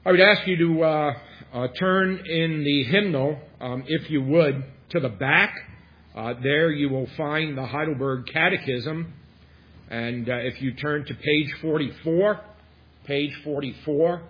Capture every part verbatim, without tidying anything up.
I would ask you to uh, uh, turn in the hymnal, um, if you would, to the back. Uh, there you will find the Heidelberg Catechism. And uh, if you turn to page forty-four, page forty-four,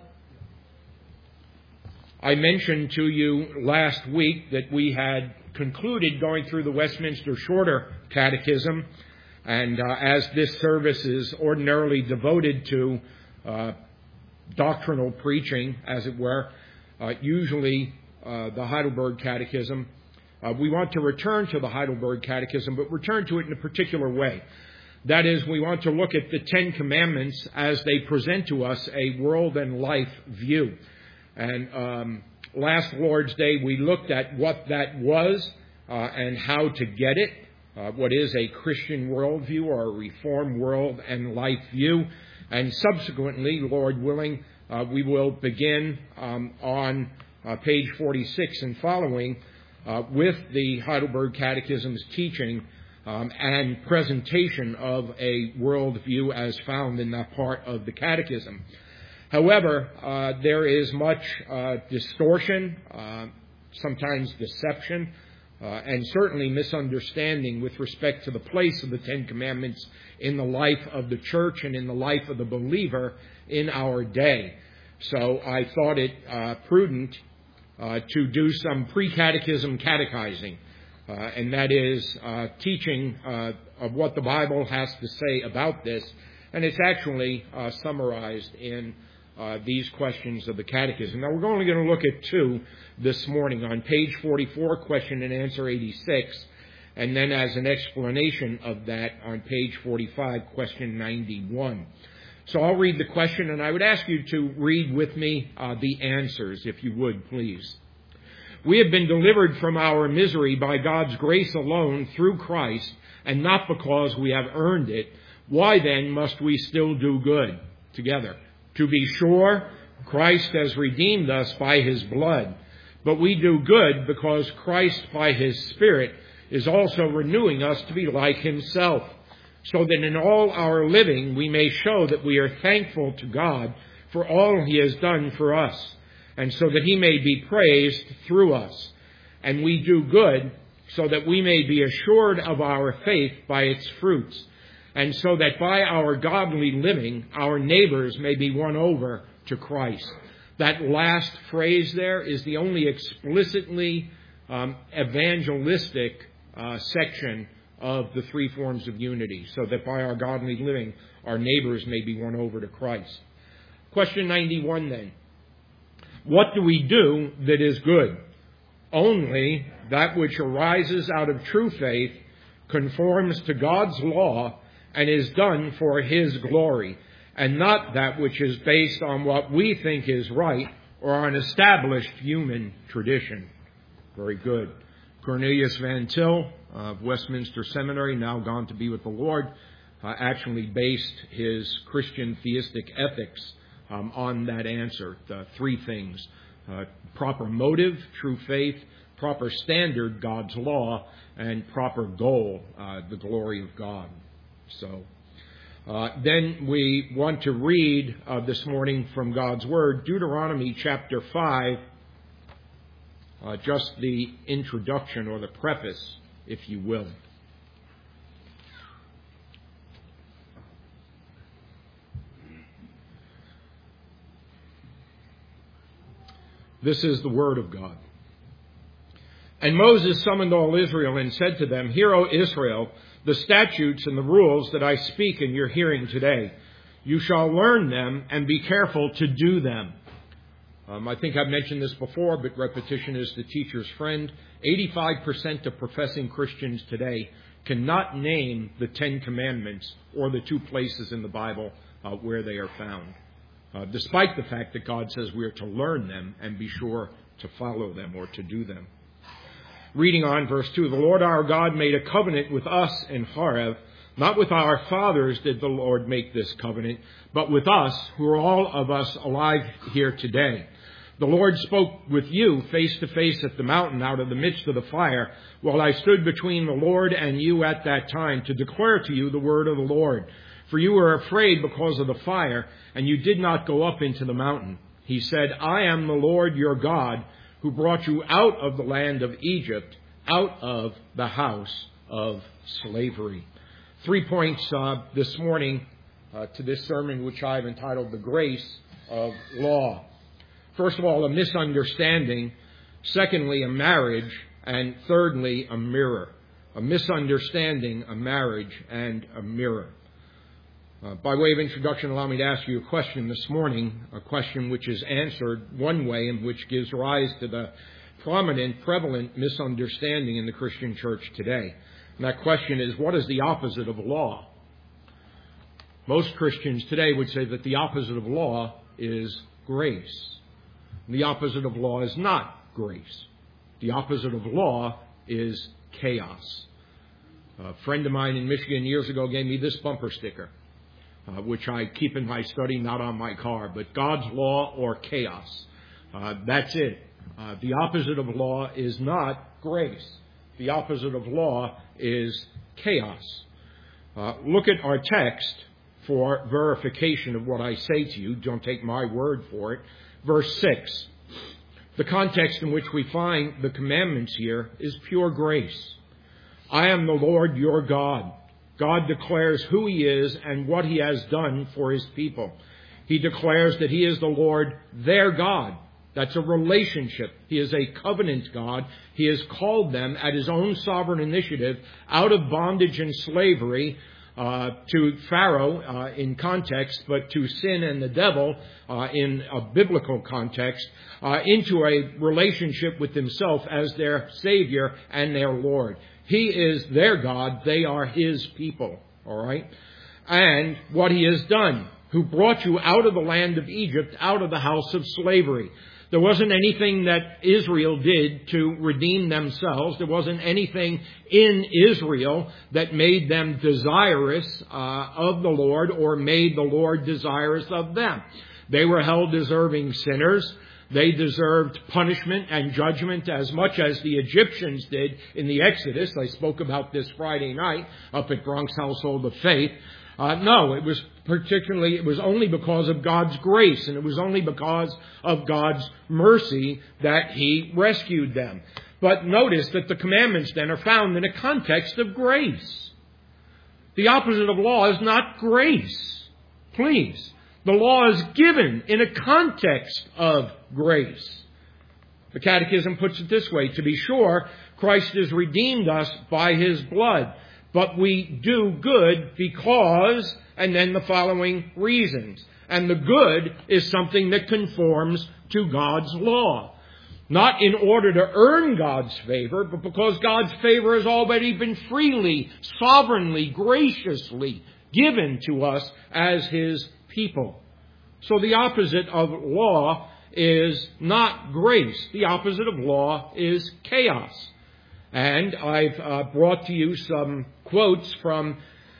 I mentioned to you last week that we had concluded going through the Westminster Shorter Catechism. And uh, as this service is ordinarily devoted to uh, doctrinal preaching, as it were, uh, usually uh, the Heidelberg Catechism, uh, we want to return to the Heidelberg Catechism, but return to it in a particular way. That is, we want to look at the Ten Commandments as they present to us a world and life view. And um, last Lord's Day, we looked at what that was uh, and how to get it, uh, what is a Christian worldview or a Reformed world and life view. And subsequently, Lord willing, uh, we will begin um, on uh, page forty-six and following uh, with the Heidelberg Catechism's teaching um, and presentation of a worldview as found in that part of the Catechism. However, uh, there is much uh, distortion, uh, sometimes deception, uh, and certainly misunderstanding with respect to the place of the Ten Commandments in the life of the church and in the life of the believer in our day. So I thought it uh, prudent uh, to do some pre-catechism catechizing, uh, and that is uh, teaching uh, of what the Bible has to say about this. And it's actually uh, summarized in uh, these questions of the Catechism. Now, we're only going to look at two this morning. On page forty-four, question and answer eighty-six, and then as an explanation of that on page forty-five, question ninety-one. So I'll read the question, and I would ask you to read with me uh, the answers, if you would, please. We have been delivered from our misery by God's grace alone through Christ, and not because we have earned it. Why then must we still do good? Together. To be sure, Christ has redeemed us by his blood, but we do good because Christ by his Spirit is also renewing us to be like himself, so that in all our living we may show that we are thankful to God for all he has done for us, and so that he may be praised through us. And we do good so that we may be assured of our faith by its fruits, and so that by our godly living our neighbors may be won over to Christ. That last phrase there is the only explicitly um, evangelistic uh, section of the three forms of unity, so that by our godly living our neighbors may be won over to Christ. Question ninety-one then. What do we do that is good? Only that which arises out of true faith, conforms to God's law, and is done for his glory, and not that which is based on what we think is right or on established human tradition. Very good. Cornelius Van Til of Westminster Seminary, now gone to be with the Lord, uh, actually based his Christian theistic ethics um, on that answer. The three things: uh, proper motive, true faith; proper standard, God's law; and proper goal, uh, the glory of God. So uh, then we want to read uh, this morning from God's Word, Deuteronomy chapter five, uh, just the introduction or the preface, if you will. This is the Word of God. And Moses summoned all Israel and said to them, Hear, O Israel, the statutes and the rules that I speak in your hearing today. You shall learn them and be careful to do them. Um, I think I've mentioned this before, but repetition is the teacher's friend. eighty-five percent of professing Christians today cannot name the Ten Commandments or the two places in the Bible uh, where they are found, uh, despite the fact that God says we are to learn them and be sure to follow them or to do them. Reading on, verse two, the Lord our God made a covenant with us in Horeb. Not with our fathers did the Lord make this covenant, but with us, who are all of us alive here today. The Lord spoke with you face to face at the mountain out of the midst of the fire, while I stood between the Lord and you at that time to declare to you the word of the Lord. For you were afraid because of the fire, and you did not go up into the mountain. He said, I am the Lord your God who brought you out of the land of Egypt, out of the house of slavery. Three points uh, this morning uh, to this sermon, which I've entitled The Grace of Law. First of all, a misunderstanding. Secondly, a marriage. And thirdly, a mirror. A misunderstanding, a marriage, and a mirror. Uh, by way of introduction, allow me to ask you a question this morning, a question which is answered one way and which gives rise to the prominent, prevalent misunderstanding in the Christian church today. And that question is, what is the opposite of law? Most Christians today would say that the opposite of law is grace. The opposite of law is not grace. The opposite of law is chaos. A friend of mine in Michigan years ago gave me this bumper sticker, uh, which I keep in my study, not on my car, but God's law or chaos. Uh, that's it. Uh, the opposite of law is not grace. The opposite of law is chaos. Uh, look at our text for verification of what I say to you. Don't take my word for it. Verse six. The context in which we find the commandments here is pure grace. I am the Lord your God. God declares who He is and what He has done for His people. He declares that He is the Lord, their God. That's a relationship. He is a covenant God. He has called them at His own sovereign initiative out of bondage and slavery uh, to Pharaoh uh, in context, but to sin and the devil uh, in a biblical context, uh, into a relationship with Himself as their Savior and their Lord. He is their God. They are His people. All right? And what He has done, who brought you out of the land of Egypt, out of the house of slavery. There wasn't anything that Israel did to redeem themselves. There wasn't anything in Israel that made them desirous uh, of the Lord or made the Lord desirous of them. They were held deserving sinners. They deserved punishment and judgment as much as the Egyptians did in the Exodus. I spoke about this Friday night up at Bronx Household of Faith. Uh, no, it was particularly, it was only because of God's grace, and it was only because of God's mercy that He rescued them. But notice that the commandments then are found in a context of grace. The opposite of law is not grace. Please. The law is given in a context of grace. The Catechism puts it this way: to be sure, Christ has redeemed us by His blood. But we do good because, and then the following reasons. And the good is something that conforms to God's law. Not in order to earn God's favor, but because God's favor has already been freely, sovereignly, graciously given to us as His people. So the opposite of law is not grace. The opposite of law is chaos. And I've uh, brought to you some quotes from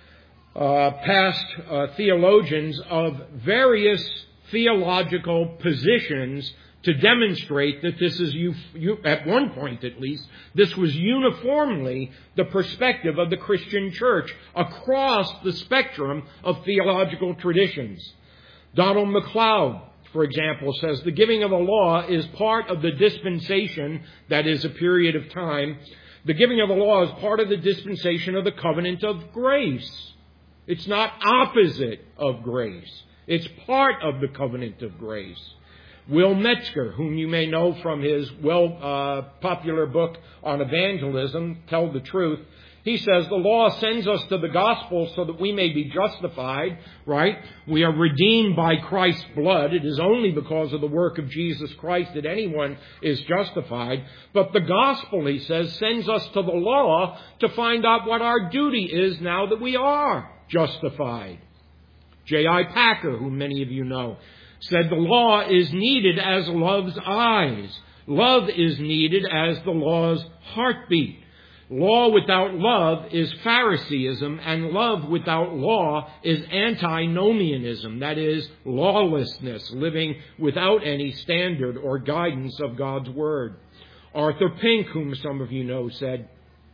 uh, past uh, theologians of various theological positions to demonstrate that this is, you, you, at one point at least, this was uniformly the perspective of the Christian church across the spectrum of theological traditions. Donald MacLeod, for example, says the giving of the law is part of the dispensation, that is a period of time. The giving of the law is part of the dispensation of the covenant of grace. It's not opposite of grace. It's part of the covenant of grace. Will Metzger, whom you may know from his well uh, popular book on evangelism, Tell the Truth, he says the law sends us to the gospel so that we may be justified, right? We are redeemed by Christ's blood. It is only because of the work of Jesus Christ that anyone is justified. But the gospel, he says, sends us to the law to find out what our duty is now that we are justified. J I Packer, whom many of you know, said the law is needed as love's eyes. Love is needed as the law's heartbeat. Law without love is Phariseeism, and love without law is antinomianism, that is, lawlessness, living without any standard or guidance of God's Word. Arthur Pink, whom some of you know, said,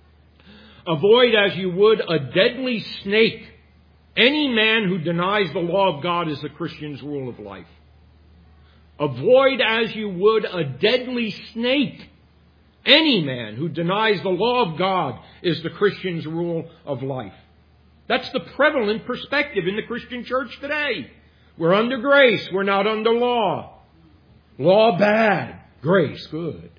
avoid as you would a deadly snake any man who denies the law of God is the Christian's rule of life. Avoid as you would a deadly snake. Any man who denies the law of God is the Christian's rule of life. That's the prevalent perspective in the Christian church today. We're under grace. We're not under law. Law bad. Grace good.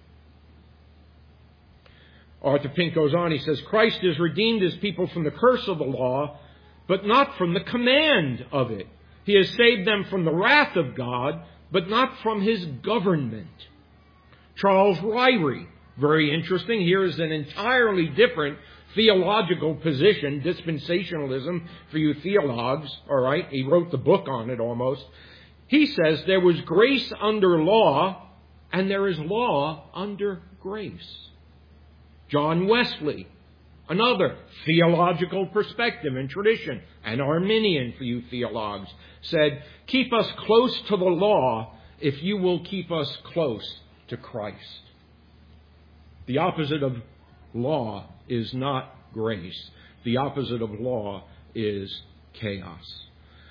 Arthur Pink goes on. He says, Christ has redeemed his people from the curse of the law, but not from the command of it. He has saved them from the wrath of God, but not from his government. Charles Ryrie, very interesting. Here is an entirely different theological position, dispensationalism for you theologues, all right? He wrote the book on it almost. He says there was grace under law, and there is law under grace. John Wesley, another theological perspective and tradition, an Arminian for you theologues, said, keep us close to the law if you will keep us close to Christ. The opposite of law is not grace. The opposite of law is chaos.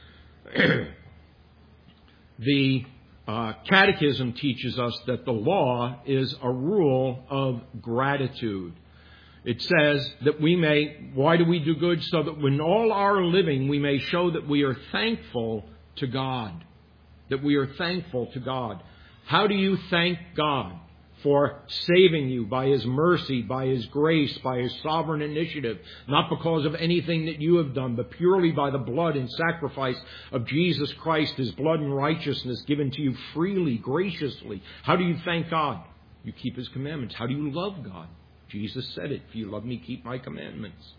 The uh, Catechism teaches us that the law is a rule of gratitude. It says that we may, why do we do good? So that in all our living we may show that we are thankful to God. That we are thankful to God. How do you thank God? For saving you by his mercy, by his grace, by his sovereign initiative, not because of anything that you have done, but purely by the blood and sacrifice of Jesus Christ, his blood and righteousness given to you freely, graciously. How do you thank God? You keep his commandments. How do you love God? Jesus said it, if you love me, keep my commandments.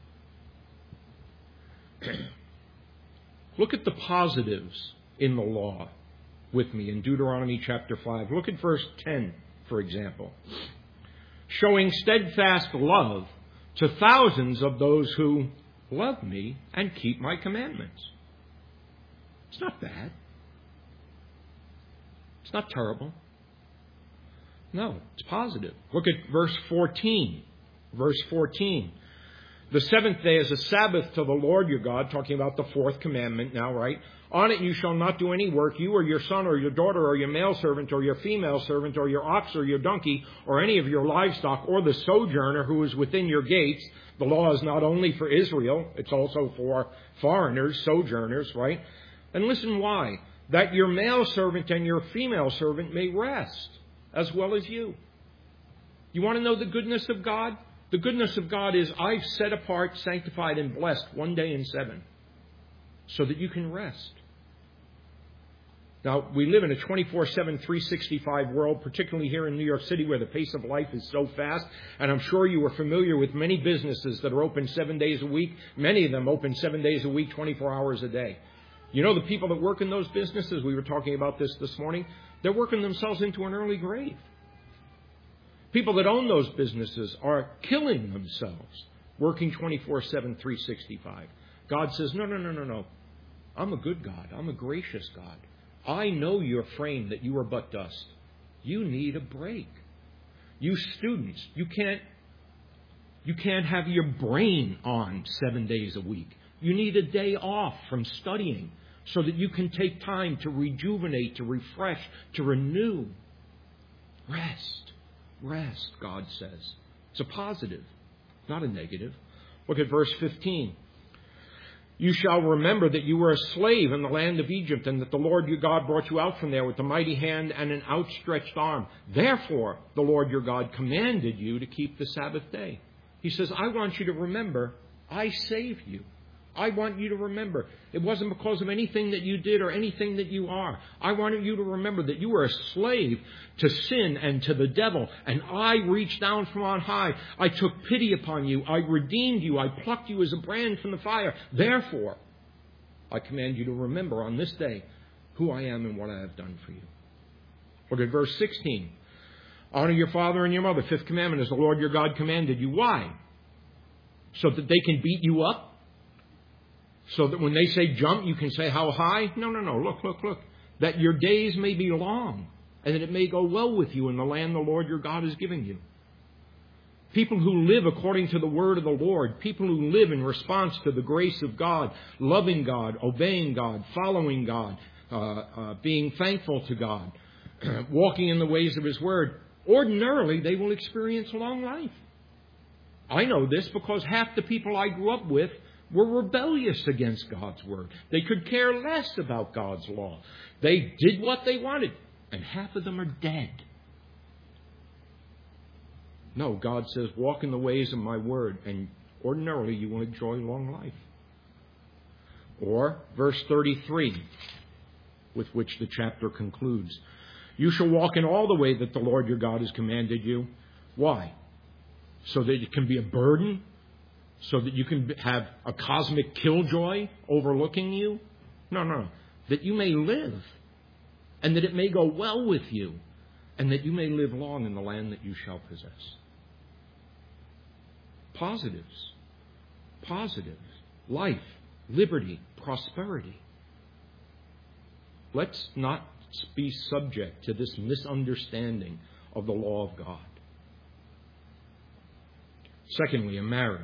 Look at the positives in the law with me in Deuteronomy chapter five. Look at verse ten. For example, showing steadfast love to thousands of those who love me and keep my commandments. It's not bad. It's not terrible. No, it's positive. Look at verse fourteen. Verse fourteen. The seventh day is a Sabbath to the Lord your God, talking about the fourth commandment now, right? On it you shall not do any work, you or your son or your daughter or your male servant or your female servant or your ox or your donkey or any of your livestock or the sojourner who is within your gates. The law is not only for Israel, it's also for foreigners, sojourners, right? And listen why. That your male servant and your female servant may rest as well as you. You want to know the goodness of God? The goodness of God is I've set apart, sanctified, and blessed one day in seven so that you can rest. Now, we live in a twenty-four seven, three sixty-five world, particularly here in New York City where the pace of life is so fast. And I'm sure you are familiar with many businesses that are open seven days a week. Many of them open seven days a week, twenty-four hours a day. You know the people that work in those businesses, we were talking about this this morning, they're working themselves into an early grave. People that own those businesses are killing themselves, working twenty-four seven, three sixty-five. God says, no, no, no, no, no. I'm a good God. I'm a gracious God. I know your frame, that you are but dust. You need a break. You students, you can't, you can't have your brain on seven days a week. You need a day off from studying so that you can take time to rejuvenate, to refresh, to renew. Rest. Rest, God says. It's a positive, not a negative. Look at verse fifteen. You shall remember that you were a slave in the land of Egypt, and that the Lord your God brought you out from there with a mighty hand and an outstretched arm. Therefore, the Lord your God commanded you to keep the Sabbath day. He says, I want you to remember, I saved you. I want you to remember. It wasn't because of anything that you did or anything that you are. I wanted you to remember that you were a slave to sin and to the devil. And I reached down from on high. I took pity upon you. I redeemed you. I plucked you as a brand from the fire. Therefore, I command you to remember on this day who I am and what I have done for you. Look at verse sixteen. Honor your father and your mother. Fifth commandment is the Lord your God commanded you. Why? So that they can beat you up? So that when they say jump, you can say how high? No, no, no. Look, look, look. That your days may be long and that it may go well with you in the land the Lord your God is giving you. People who live according to the word of the Lord, people who live in response to the grace of God, loving God, obeying God, following God, uh, uh, being thankful to God, walking in the ways of His Word, ordinarily they will experience long life. I know this because half the people I grew up with were rebellious against God's Word. They could care less about God's law. They did what they wanted, and half of them are dead. No, God says, walk in the ways of my Word, and ordinarily you will enjoy long life. Or, verse thirty-three, with which the chapter concludes. You shall walk in all the way that the Lord your God has commanded you. Why? So that it can be a burden? So that you can have a cosmic killjoy overlooking you? No, no. That you may live, and that it may go well with you, and that you may live long in the land that you shall possess. Positives. Positives. Life, liberty, prosperity. Let's not be subject to this misunderstanding of the law of God. Secondly, a marriage.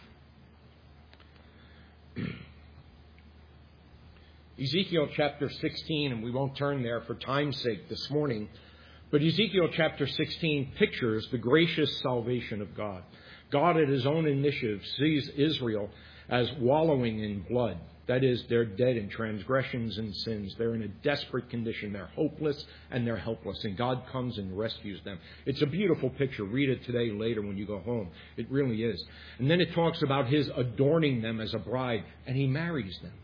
Ezekiel chapter sixteen, and we won't turn there for time's sake this morning, but Ezekiel chapter sixteen pictures the gracious salvation of God. God at His own initiative sees Israel as wallowing in blood. That is, they're dead in transgressions and sins. They're in a desperate condition. They're hopeless and they're helpless. And God comes and rescues them. It's a beautiful picture. Read it today, later when you go home. It really is. And then it talks about His adorning them as a bride, and He marries them.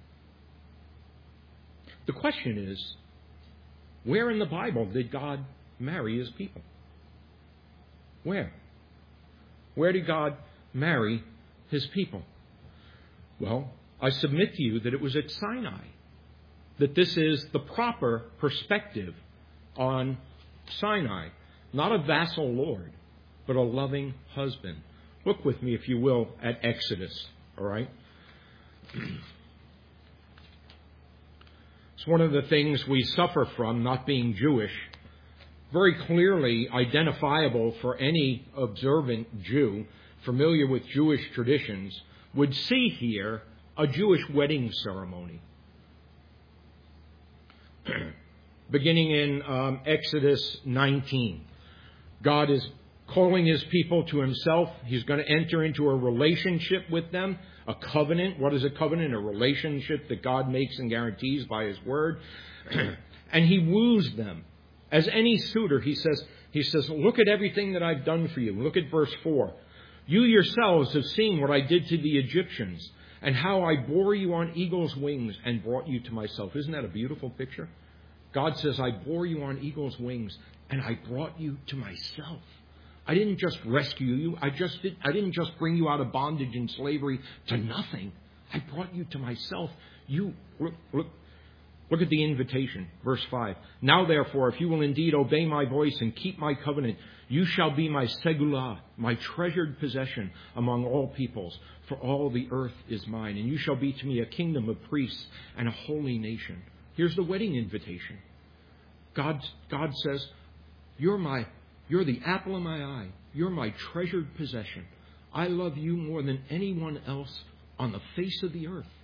The question is, where in the Bible did God marry His people? Where? Where did God marry His people? Well, I submit to you that it was at Sinai. That this is the proper perspective on Sinai. Not a vassal lord, but a loving husband. Look with me, if you will, at Exodus. All right? It's one of the things we suffer from, not being Jewish. Very clearly identifiable for any observant Jew, familiar with Jewish traditions, would see here a Jewish wedding ceremony. Beginning in um, Exodus nineteen. God is calling His people to Himself. He's going to enter into a relationship with them, a covenant. What is a covenant? A relationship that God makes and guarantees by His Word. And He woos them. As any suitor, he says, he says, look at everything that I've done for you. Look at verse four. You yourselves have seen what I did to the Egyptians, and how I bore you on eagle's wings and brought you to myself. Isn't that a beautiful picture? God says, I bore you on eagle's wings, and I brought you to myself. I didn't just rescue you. I just did, I didn't just bring you out of bondage and slavery to nothing. I brought you to myself. You, look, look. Look at the invitation, verse five. Now, therefore, if you will indeed obey my voice and keep my covenant, you shall be my segulah, my treasured possession among all peoples, for all the earth is mine. And you shall be to me a kingdom of priests and a holy nation. Here's the wedding invitation. God, God says, you're my, you're the apple of my eye. You're my treasured possession. I love you more than anyone else on the face of the earth.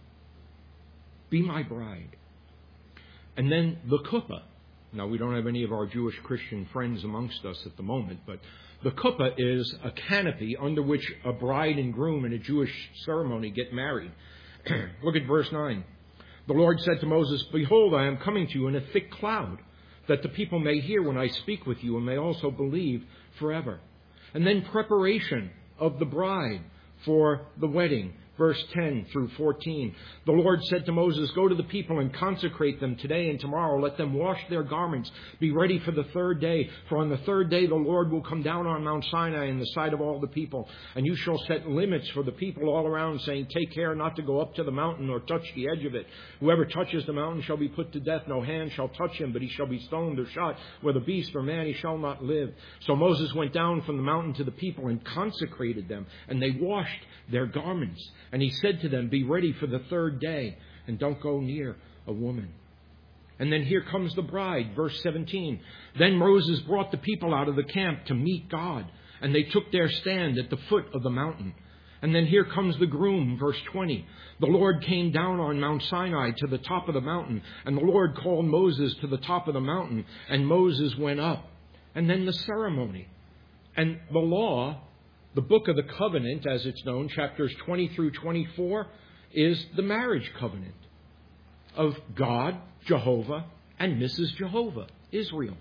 Be my bride. And then the kuppah. Now, we don't have any of our Jewish Christian friends amongst us at the moment, but the kuppah is a canopy under which a bride and groom in a Jewish ceremony get married. Look at verse nine. The Lord said to Moses, behold, I am coming to you in a thick cloud, that the people may hear when I speak with you and may also believe forever. And then preparation of the bride for the wedding. Verse ten through fourteen. The Lord said to Moses, go to the people and consecrate them today and tomorrow. Let them wash their garments. Be ready for the third day. For on the third day the Lord will come down on Mount Sinai in the sight of all the people. And you shall set limits for the people all around, saying, take care not to go up to the mountain or touch the edge of it. Whoever touches the mountain shall be put to death. No hand shall touch him, but he shall be stoned or shot. Whether beast or man, he shall not live. So Moses went down from the mountain to the people and consecrated them. And they washed their garments. And he said to them, be ready for the third day, and don't go near a woman. And then here comes the bride, verse seventeen. Then Moses brought the people out of the camp to meet God, and they took their stand at the foot of the mountain. And then here comes the groom, verse twenty. The Lord came down on Mount Sinai to the top of the mountain, and the Lord called Moses to the top of the mountain, and Moses went up. And then the ceremony. And the law, the book of the covenant, as it's known, chapters twenty through twenty-four, is the marriage covenant of God, Jehovah, and Missus Jehovah, Israel.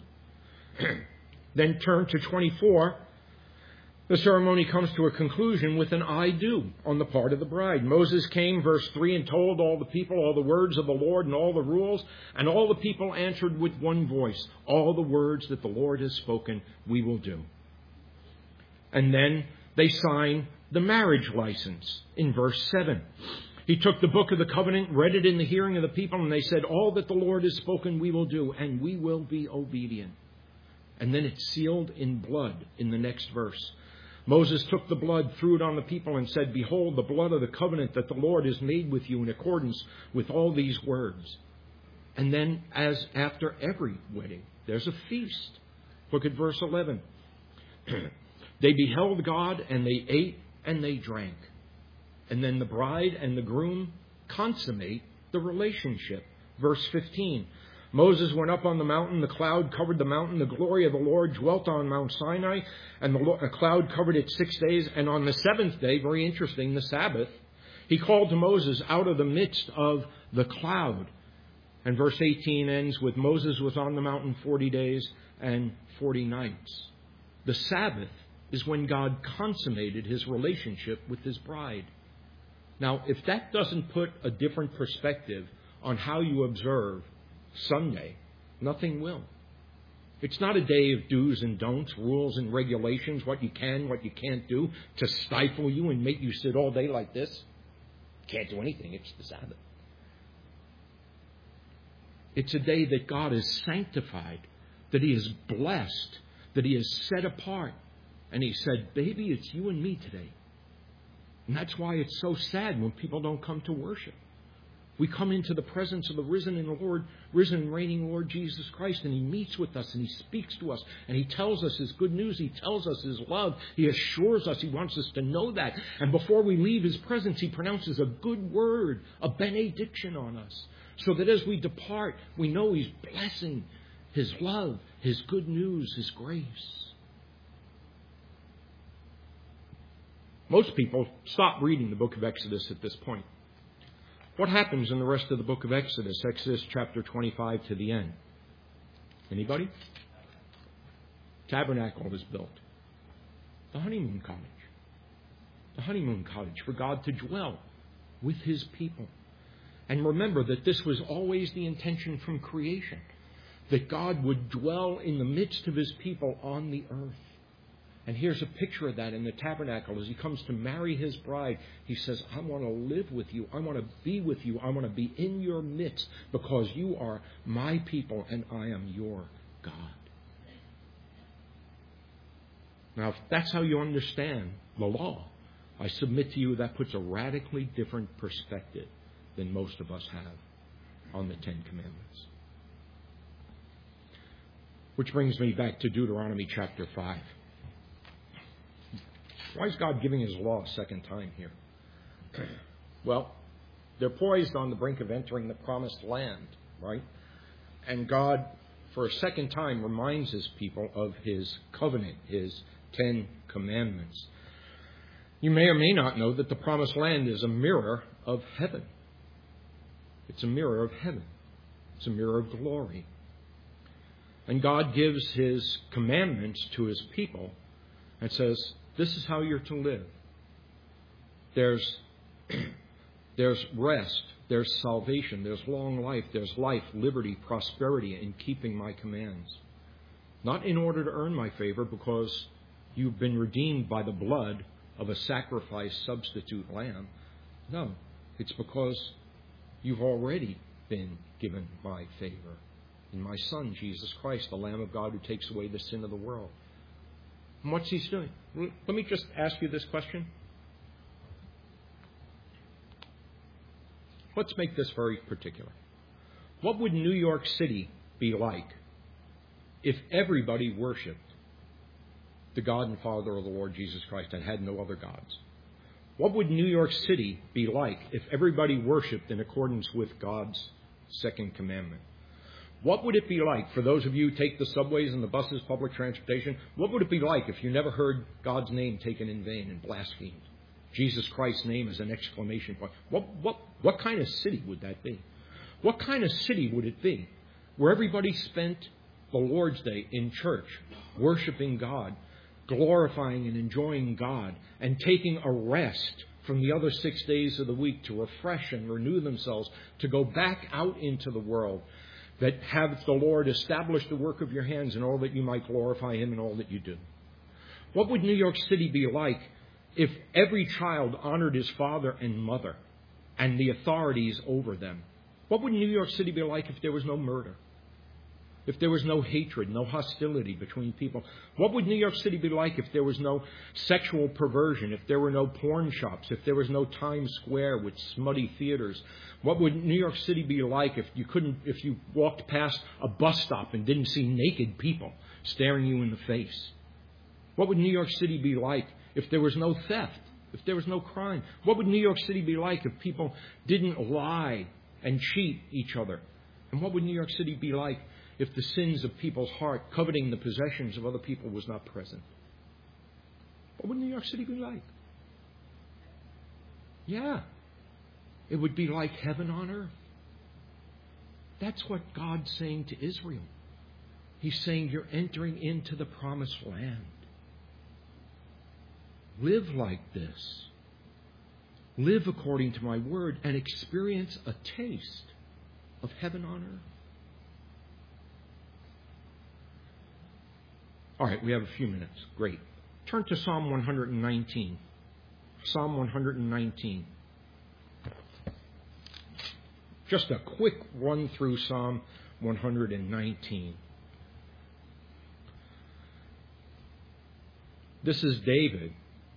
Then turn to twenty-four. The ceremony comes to a conclusion with an I do on the part of the bride. Moses came, verse three, and told all the people all the words of the Lord and all the rules. And all the people answered with one voice, all the words that the Lord has spoken, we will do. And then they sign the marriage license in verse seven. He took the book of the covenant, read it in the hearing of the people, and they said, all that the Lord has spoken we will do, and we will be obedient. And then it's sealed in blood in the next verse. Moses took the blood, threw it on the people, and said, behold, the blood of the covenant that the Lord has made with you in accordance with all these words. And then, as after every wedding, there's a feast. Look at verse eleven. They beheld God, and they ate, and they drank. And then the bride and the groom consummate the relationship. Verse fifteen. Moses went up on the mountain, the cloud covered the mountain, the glory of the Lord dwelt on Mount Sinai, and the cloud covered it six days. And on the seventh day, very interesting, the Sabbath, he called to Moses out of the midst of the cloud. And verse eighteen ends with Moses was on the mountain forty days and forty nights. The Sabbath is when God consummated his relationship with his bride. Now, if that doesn't put a different perspective on how you observe Sunday, nothing will. It's not a day of do's and don'ts, rules and regulations, what you can, what you can't do, to stifle you and make you sit all day like this. Can't do anything. It's the Sabbath. It's a day that God has sanctified, that he has blessed, that he has set apart. And he said, baby, it's you and me today. And that's why it's so sad when people don't come to worship. We come into the presence of the risen and Lord, risen and reigning Lord Jesus Christ, and he meets with us and he speaks to us and he tells us his good news. He tells us his love. He assures us. He wants us to know that. And before we leave his presence, he pronounces a good word, a benediction on us, so that as we depart, we know he's blessing his love, his good news, his grace. Most people stop reading the book of Exodus at this point. What happens in the rest of the book of Exodus, Exodus chapter twenty-five to the end? Anybody? Tabernacle was built. The honeymoon cottage. The honeymoon cottage for God to dwell with his people. And remember that this was always the intention from creation, that God would dwell in the midst of his people on the earth. And here's a picture of that in the tabernacle. As he comes to marry his bride, he says, I want to live with you. I want to be with you. I want to be in your midst because you are my people and I am your God. Now, if that's how you understand the law, I submit to you that puts a radically different perspective than most of us have on the Ten Commandments. Which brings me back to Deuteronomy chapter five. Why is God giving his law a second time here? Well, they're poised on the brink of entering the promised land, right? And God, for a second time, reminds his people of his covenant, his Ten Commandments. You may or may not know that the promised land is a mirror of heaven. It's a mirror of heaven. It's a mirror of glory. And God gives his commandments to his people and says, this is how you're to live. There's, there's rest. There's salvation. There's long life. There's life, liberty, prosperity in keeping my commands. Not in order to earn my favor, because you've been redeemed by the blood of a sacrificed substitute lamb. No, it's because you've already been given my favor in my Son, Jesus Christ, the Lamb of God who takes away the sin of the world. And what's he doing? Let me just ask you this question. Let's make this very particular. What would New York City be like if everybody worshipped the God and Father of the Lord Jesus Christ and had no other gods? What would New York City be like if everybody worshiped in accordance with God's second commandment? What would it be like for those of you who take the subways and the buses, public transportation? What would it be like if you never heard God's name taken in vain and blasphemed? Jesus Christ's name as an exclamation point. What, what, what kind of city would that be? What kind of city would it be where everybody spent the Lord's Day in church, worshiping God, glorifying and enjoying God, and taking a rest from the other six days of the week to refresh and renew themselves, to go back out into the world, that have the Lord establish the work of your hands in all that you might glorify Him in all that you do? What would New York City be like if every child honored his father and mother and the authorities over them? What would New York City be like if there was no murder? If there was no hatred, no hostility between people? What would New York City be like if there was no sexual perversion, if there were no porn shops, if there was no Times Square with smutty theaters? What would New York City be like if you couldn't, if you walked past a bus stop and didn't see naked people staring you in the face? What would New York City be like if there was no theft, if there was no crime? What would New York City be like if people didn't lie and cheat each other? And what would New York City be like if the sins of people's heart, coveting the possessions of other people, was not present? What would New York City be like? Yeah, it would be like heaven on earth. That's what God's saying to Israel. He's saying you're entering into the promised land. Live like this. Live according to my word and experience a taste of heaven on earth. All right, we have a few minutes. Great. Turn to Psalm one nineteen. Psalm one nineteen. Just a quick run through Psalm one nineteen. This is David.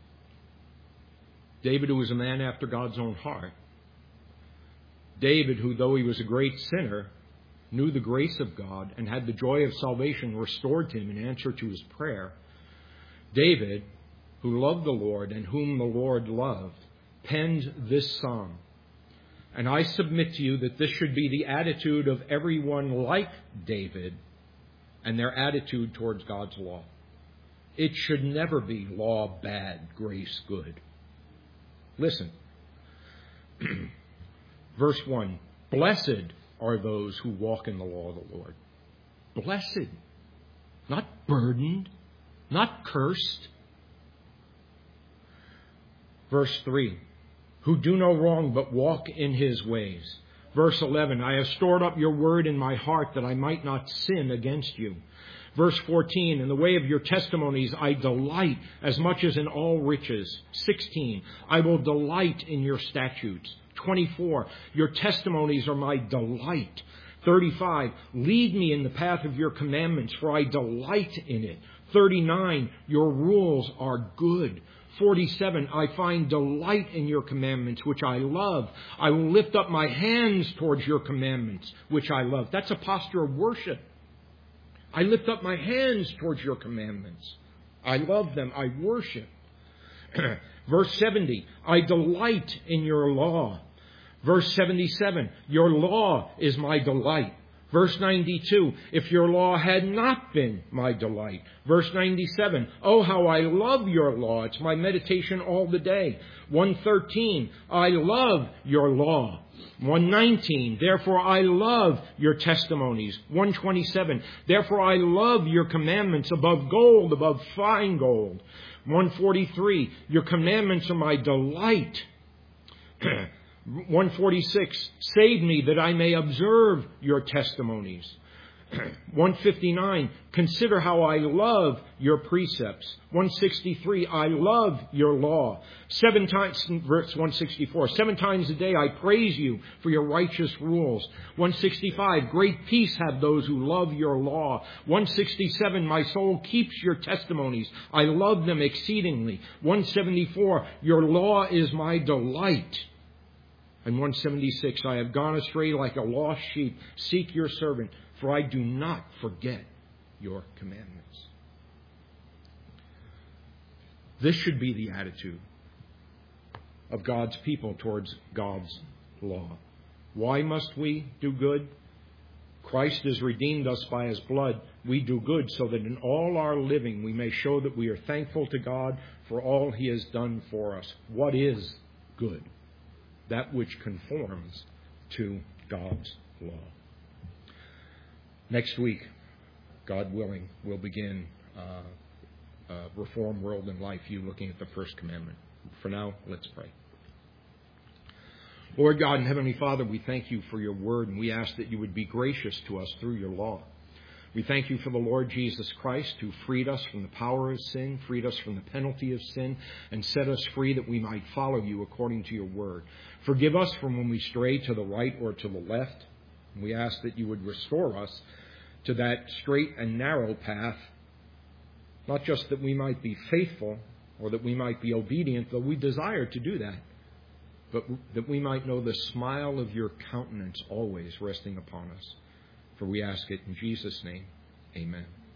David, who was a man after God's own heart. David, who, though he was a great sinner, knew the grace of God and had the joy of salvation restored to him in answer to his prayer. David, who loved the Lord and whom the Lord loved, penned this psalm. And I submit to you that this should be the attitude of everyone like David and their attitude towards God's law. It should never be law bad, grace good. Listen. Verse one. Blessed are those who walk in the law of the Lord. Blessed. Not burdened. Not cursed. Verse three. Who do no wrong but walk in His ways. Verse eleven. I have stored up your word in my heart that I might not sin against you. Verse fourteen, in the way of your testimonies I delight as much as in all riches. sixteen, I will delight in your statutes. twenty-four, your testimonies are my delight. thirty-five, lead me in the path of your commandments, for I delight in it. thirty-nine, your rules are good. forty-seven, I find delight in your commandments, which I love. I will lift up my hands towards your commandments, which I love. That's a posture of worship. I lift up my hands towards your commandments. I love them. I worship. Verse seventy, I delight in your law. Verse seventy-seven, your law is my delight. Verse ninety-two, if your law had not been my delight. Verse ninety-seven, oh, how I love your law. It's my meditation all the day. one thirteen, I love your law. one nineteen, therefore I love your testimonies. one twenty-seven, therefore I love your commandments above gold, above fine gold. one forty-three, your commandments are my delight. one forty-six, save me that I may observe your testimonies. one fifty-nine, consider how I love your precepts. one sixty-three, I love your law. Seven times, verse one sixty-four, seven times a day I praise you for your righteous rules. one sixty-five, great peace have those who love your law. one sixty-seven, my soul keeps your testimonies. I love them exceedingly. one seventy-four, your law is my delight. And one seventy-six, I have gone astray like a lost sheep. Seek your servant, for I do not forget your commandments. This should be the attitude of God's people towards God's law. Why must we do good? Christ has redeemed us by His blood. We do good so that in all our living we may show that we are thankful to God for all He has done for us. What is good? That which conforms to God's law. Next week, God willing, we'll begin uh, uh, Reform World and Life, you looking at the first commandment. For now, let's pray. Lord God and Heavenly Father, we thank you for your word, and we ask that you would be gracious to us through your law. We thank you for the Lord Jesus Christ, who freed us from the power of sin, freed us from the penalty of sin, and set us free that we might follow you according to your word. Forgive us from when we stray to the right or to the left. We ask that you would restore us to that straight and narrow path, not just that we might be faithful or that we might be obedient, though we desire to do that, but that we might know the smile of your countenance always resting upon us. For we ask it in Jesus' name. Amen.